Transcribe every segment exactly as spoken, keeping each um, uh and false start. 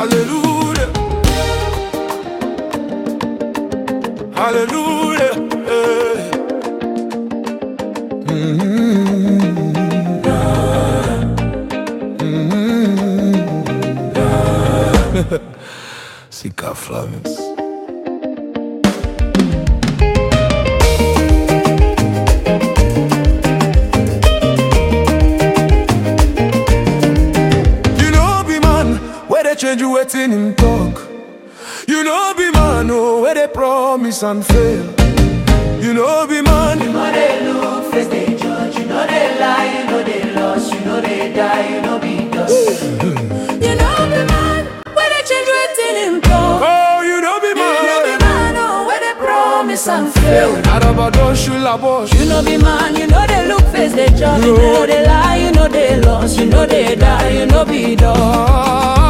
Hallelujah. Hallelujah. Hey. Mm-hmm. Mm-hmm. Sika Flavis. Change you waiting in talk. You know be man, oh, where they promise and fail. You know be man. You know they look, face they judge. You know they lie, you know they lost. You know they die, you know be dust. You know be man, where they change you waiting in talk. Oh, you know be man. You know be man, oh, where they promise and fail. You know be man, you know they look, face they judge. You know they lie, you know they lost. You know they die, you know be dust.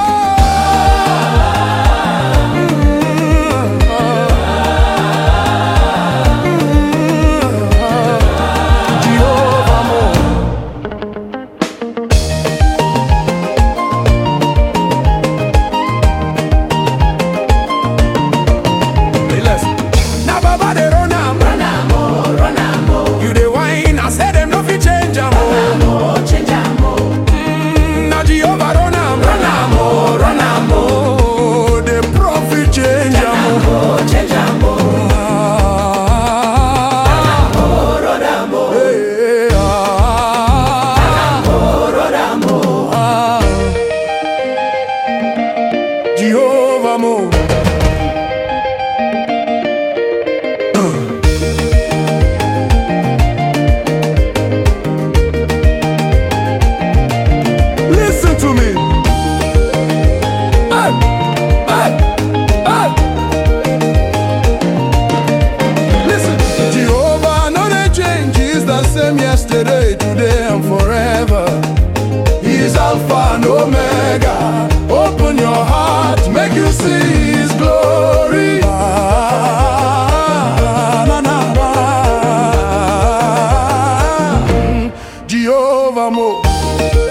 Jehovah Mo. Listen to me. Hey, hey, hey. Listen, Jehovah, no they change. He's the same yesterday, today, and forever. He's Alpha and Omega. Open your heart, make you see His glory. Ah, na, na, na. Jehovah Mo.